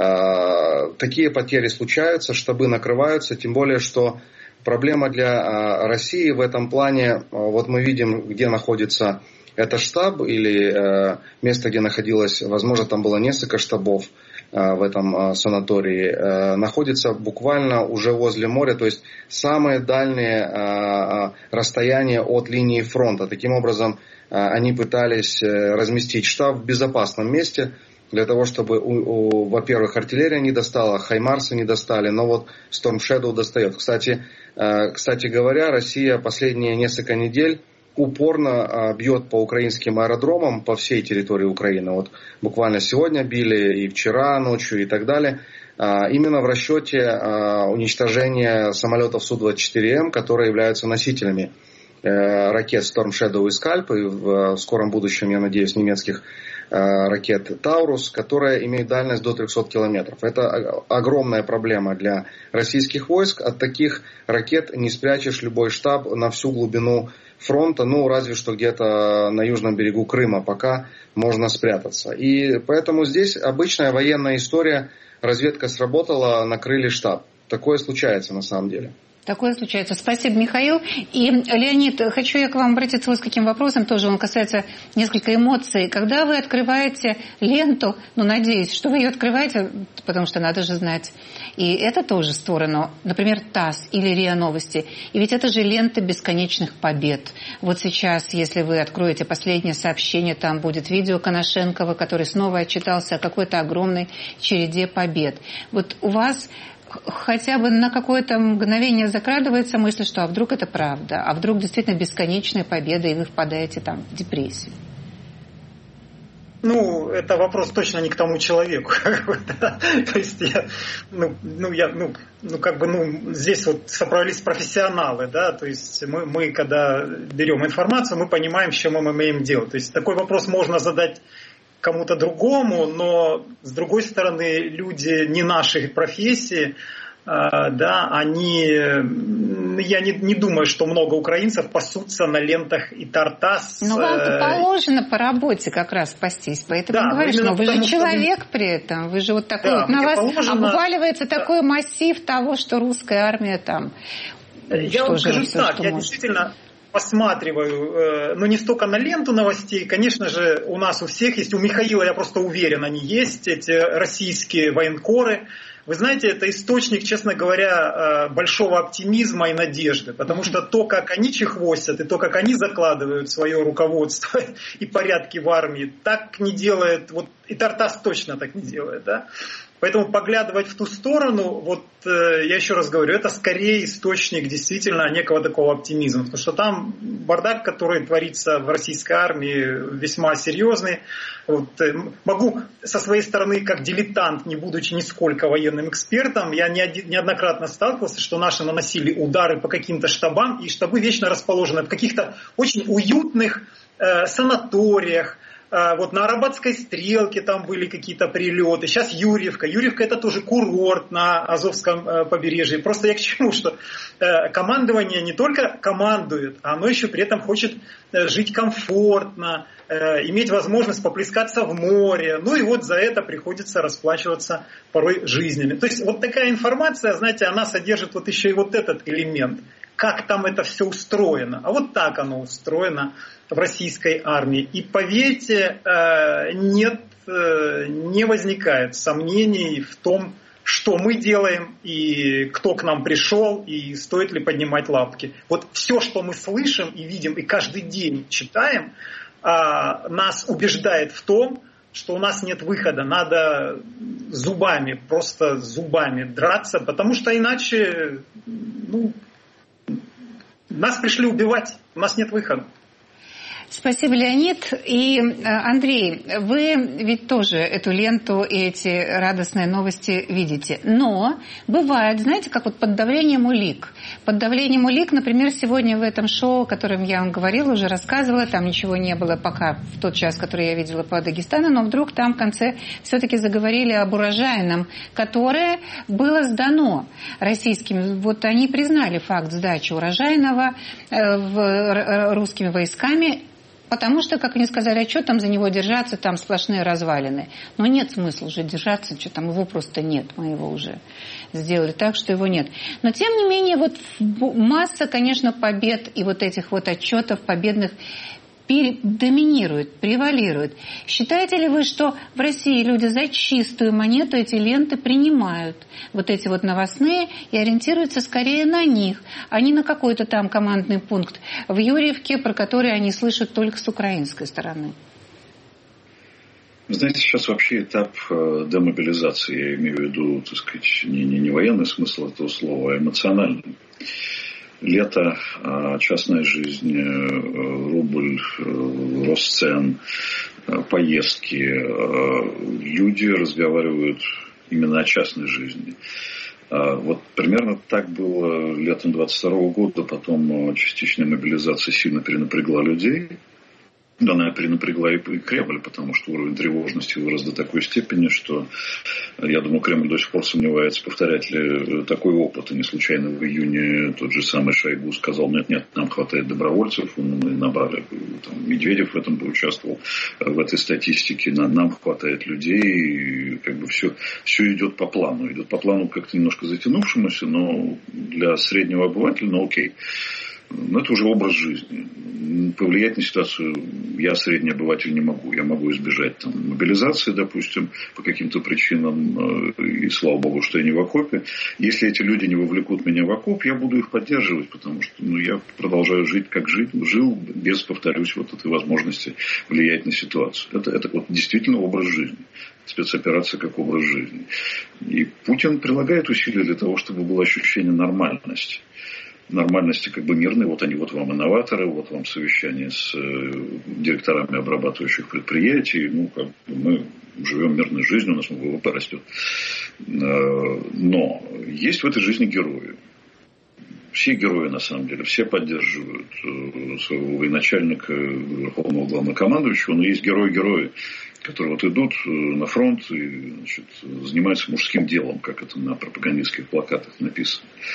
Speaker 6: Такие потери случаются, штабы накрываются, тем более, что проблема для России в этом плане, вот мы видим, где находится этот штаб или место, где находилось, возможно, там было несколько штабов, в этом санатории, находится буквально уже возле моря, то есть самые дальние расстояния от линии фронта. Таким образом, они пытались разместить штаб в безопасном месте, для того, чтобы, у, у, во-первых, артиллерия не достала, хаймарсы не достали, но вот Storm Shadow достает. Кстати, кстати говоря, Россия последние несколько недель упорно бьет по украинским аэродромам по всей территории Украины. Вот буквально сегодня били и вчера ночью и так далее. Именно в расчете уничтожения самолетов Су двадцать четыре М, которые являются носителями ракет Storm Shadow и Scalp, и в скором будущем, я надеюсь, немецких ракет Таурус, которая имеет дальность до трехсот километров. Это огромная проблема для российских войск. От таких ракет не спрячешь любой штаб на всю глубину фронта, ну, разве что где-то на южном берегу Крыма пока можно спрятаться. И поэтому здесь обычная военная история. Разведка сработала, накрыли штаб. Такое случается на самом деле.
Speaker 1: Такое случается. Спасибо, Михаил. И, Леонид, хочу я к вам обратиться вот с каким вопросом, тоже он касается несколько эмоций. Когда вы открываете ленту, ну, надеюсь, что вы ее открываете, потому что надо же знать, и это тоже сторону, например, ТАСС или РИА Новости, и ведь это же лента бесконечных побед. Вот сейчас, если вы откроете последнее сообщение, там будет видео Коношенкова, который снова отчитался о какой-то огромной череде побед. Вот у вас хотя бы на какое-то мгновение закрадывается мысль, что а вдруг это правда, а вдруг действительно бесконечная победа, и вы впадаете там в депрессию?
Speaker 8: Ну, это вопрос точно не к тому человеку. То есть я, ну, ну, я, ну, ну, как бы, ну, здесь вот собрались профессионалы, да, то есть мы, мы, когда берем информацию, мы понимаем, с чем мы имеем дело. То есть такой вопрос можно задать кому-то другому, но с другой стороны люди не нашей профессии, да, они я не, не думаю, что много украинцев пасутся на лентах и Тартас.
Speaker 1: Ну, вам-то положено по работе как раз пастись. Поэтому
Speaker 8: да,
Speaker 1: говоришь, но вы же человек
Speaker 8: что...
Speaker 1: при этом. Вы же вот такой
Speaker 8: да,
Speaker 1: вот, на вас
Speaker 8: положено...
Speaker 1: обваливается да. такой массив того, что русская армия там...
Speaker 8: Я вам скажу все, так, я может. действительно... посматриваю, но не столько на ленту новостей, конечно же, у нас у всех есть, у Михаила, я просто уверен, они есть, эти российские военкоры. Вы знаете, это источник, честно говоря, большого оптимизма и надежды, потому что то, как они чехвостят, и то, как они закладывают свое руководство и порядки в армии, так не делает, вот и Тартас точно так не делает, да? Поэтому поглядывать в ту сторону, вот э, я еще раз говорю, это скорее источник действительно некого такого оптимизма. Потому что там бардак, который творится в российской армии, весьма серьезный. Вот, э, могу со своей стороны, как дилетант, не будучи нисколько военным экспертом, я не, неоднократно сталкивался, что наши наносили удары по каким-то штабам, и штабы вечно расположены в каких-то очень уютных э, санаториях. Вот на Арабатской стрелке там были какие-то прилеты. Сейчас Юрьевка. Юрьевка это тоже курорт на Азовском побережье. Просто я к чему, что командование не только командует, а оно еще при этом хочет жить комфортно, иметь возможность поплескаться в море. Ну и вот за это приходится расплачиваться порой жизнями. То есть вот такая информация, знаете, она содержит вот еще и вот этот элемент. Как там это все устроено. А вот так оно устроено в российской армии. И поверьте, нет, не возникает сомнений в том, что мы делаем, и кто к нам пришел, и стоит ли поднимать лапки. Вот все, что мы слышим и видим, и каждый день читаем, нас убеждает в том, что у нас нет выхода. Надо зубами, просто зубами драться, потому что иначе ну, нас пришли убивать, у нас нет выхода.
Speaker 1: Спасибо, Леонид. И, Андрей, вы ведь тоже эту ленту и эти радостные новости видите. Но бывает, знаете, как вот под давлением улик. Под давлением улик, например, сегодня в этом шоу, о котором я вам говорила, уже рассказывала, там ничего не было пока в тот час, который я видела по Дагестану, но вдруг там в конце все-таки заговорили об урожайном, которое было сдано российскими. Вот они признали факт сдачи урожайного русскими войсками. Потому что, как они сказали, а что там за него держаться, там сплошные развалины. Но нет смысла уже держаться, что там его просто нет, мы его уже сделали так, что его нет. Но тем не менее, вот масса, конечно, побед и вот этих вот отчетов победных доминирует, превалирует. Считаете ли вы, что в России люди за чистую монету эти ленты принимают, вот эти вот новостные, и ориентируются скорее на них, а не на какой-то там командный пункт в Юрьевке, про который они слышат только с украинской стороны?
Speaker 7: Вы знаете, сейчас вообще этап демобилизации, я имею в виду, так сказать, не, не, не военный смысл этого слова, а эмоциональный. Лето, частная жизнь, рубль, рост цен, поездки. Люди разговаривают именно о частной жизни. Вот примерно так было летом двадцать второго года. Потом частичная мобилизация сильно перенапрягла людей. Да, она перенапрягла и Кремль, потому что уровень тревожности вырос до такой степени, что, я думаю, Кремль до сих пор сомневается, повторять ли такой опыт. И не случайно в июне тот же самый Шойгу сказал, нет-нет, нам хватает добровольцев, мы набрали, там, Медведев в этом поучаствовал, в этой статистике, нам хватает людей, и как бы все, все идет по плану. Идет по плану как-то немножко затянувшемуся, но для среднего обывателя, ну окей. Но это уже образ жизни. Повлиять на ситуацию я, средний обыватель, не могу. Я могу избежать там, мобилизации, допустим, по каким-то причинам. И слава богу, что я не в окопе. Если эти люди не вовлекут меня в окоп, я буду их поддерживать, потому что ну, я продолжаю жить, как жил, жил, без, повторюсь, вот этой возможности влиять на ситуацию. Это, это вот действительно образ жизни. Спецоперация как образ жизни. И Путин прилагает усилия для того, чтобы было ощущение нормальности. Нормальности как бы мирной, вот они, вот вам инноваторы, вот вам совещание с э, директорами обрабатывающих предприятий, ну, как бы мы живем мирной жизнью, у нас ВВП растет. Э, но есть в этой жизни герои. Все герои, на самом деле, все поддерживают э, своего военачальника, верховного главнокомандующего, но есть герои-герои, которые вот идут на фронт и значит, занимаются мужским делом, как это на пропагандистских плакатах написано.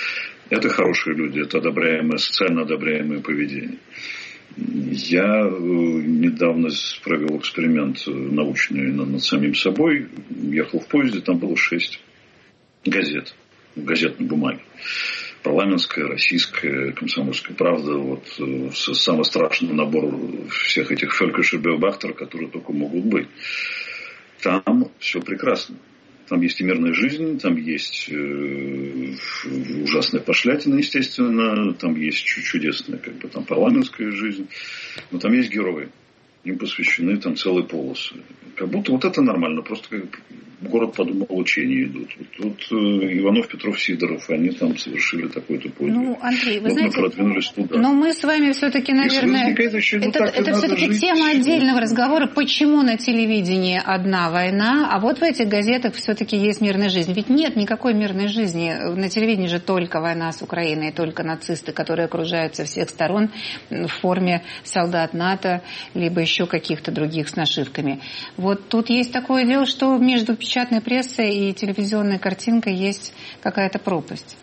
Speaker 7: Это хорошие люди, это одобряемое, социально одобряемое поведение. Я недавно провел эксперимент научный над самим собой. Ехал в поезде, там было шесть газет, газетной бумаги. Парламентская, российская, комсомольская правда. Вот самый страшный набор всех этих Völkische Beobachter, которые только могут быть. Там все прекрасно. Там есть и мирная жизнь, там есть э, ужасная пошлятина, естественно, там есть чудесная как бы, там, парламентская жизнь, но там есть герои. Им посвящены там целые полосы. Как будто вот это нормально, просто как город подумал, учения идут. Вот, вот Иванов, Петров, Сидоров, они там совершили такой-то подвиг.
Speaker 1: Ну, Андрей, вы
Speaker 7: вот
Speaker 1: знаете,
Speaker 7: мы продвинулись туда.
Speaker 1: Но мы с вами все-таки, наверное, еще, ну, это, это все-таки жить. Тема отдельного разговора, почему на телевидении одна война, а вот в этих газетах все-таки есть мирная жизнь. Ведь нет никакой мирной жизни. На телевидении же только война с Украиной, только нацисты, которые окружают со всех сторон в форме солдат НАТО, либо еще каких-то других с нашивками. Вот тут есть такое дело, что между печатной прессой и телевизионной картинкой есть какая-то пропасть.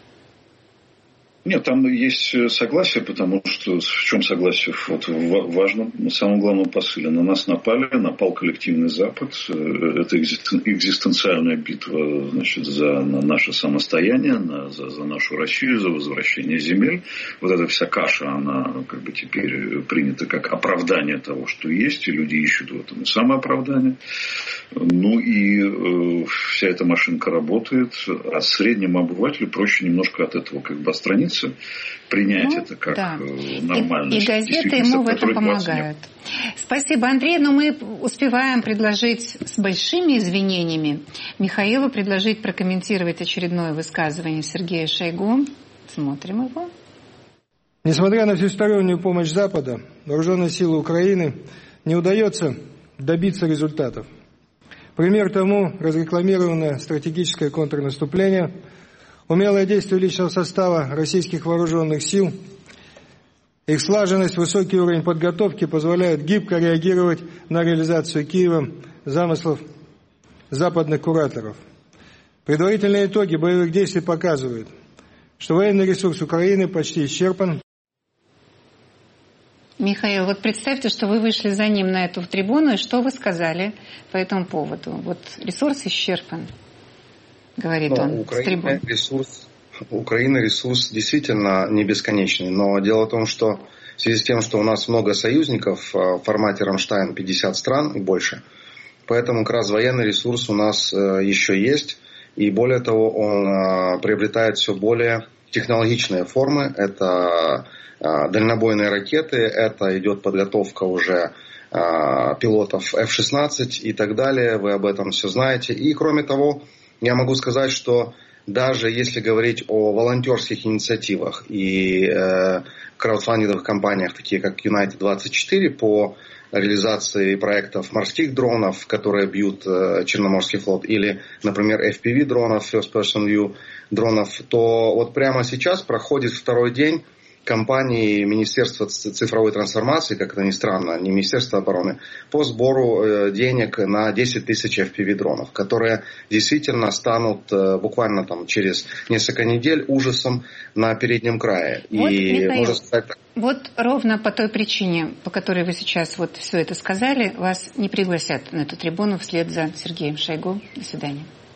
Speaker 7: Нет, там есть согласие, потому что в чем согласие? Вот в важном, самом главном посыле. На нас напали, напал коллективный Запад. Это экзистенциальная битва, значит, за наше самостояние, на, за, за нашу Россию, за возвращение земель. Вот эта вся каша, она как бы теперь принята как оправдание того, что есть, и люди ищут в этом и самооправдание. Ну и э, вся эта машинка работает, а среднему обывателю проще немножко от этого как бы отстраниться, принять ну, это как да. нормальность.
Speaker 1: И, и газеты ему в этом помогают. Спасибо, Андрей. Но мы успеваем предложить с большими извинениями Михаилу предложить прокомментировать очередное высказывание Сергея Шойгу. Смотрим его.
Speaker 4: Несмотря на всестороннюю помощь Запада, вооруженные силы Украины не удается добиться результатов. Пример тому разрекламированное стратегическое контрнаступление, умелое действие личного состава российских вооруженных сил, их слаженность, высокий уровень подготовки позволяют гибко реагировать на реализацию Киевом замыслов западных кураторов. Предварительные итоги боевых действий показывают, что военный ресурс Украины почти исчерпан.
Speaker 1: Михаил, вот представьте, что вы вышли за ним на эту трибуну, и что вы сказали по этому поводу? Вот ресурс исчерпан, говорит но он
Speaker 6: Украина,
Speaker 1: с трибуны.
Speaker 6: Ресурс, Украина ресурс действительно не бесконечный, но дело в том, что в связи с тем, что у нас много союзников в формате Рамштайн, пятьдесят стран и больше, поэтому как раз военный ресурс у нас еще есть, и более того, он приобретает все более технологичные формы. Это дальнобойные ракеты, это идет подготовка уже а, пилотов эф шестнадцать и так далее, вы об этом все знаете. И кроме того, я могу сказать, что даже если говорить о волонтерских инициативах и э, краудфандинговых компаниях, такие как Юнайтед двадцать четыре по реализации проектов морских дронов, которые бьют э, Черноморский флот, или, например, эф пи ви-дронов, First Person View дронов, то вот прямо сейчас проходит второй день компании Министерства цифровой трансформации, как это ни странно, не Министерство обороны, по сбору денег на десять тысяч эф пи ви-дронов, которые действительно станут буквально там через несколько недель ужасом на переднем крае.
Speaker 1: Вот,
Speaker 6: и
Speaker 1: Михаил,
Speaker 6: можно сказать,
Speaker 1: вот ровно по той причине, по которой вы сейчас вот все это сказали, вас не пригласят на эту трибуну вслед за Сергеем Шойгу. До свидания.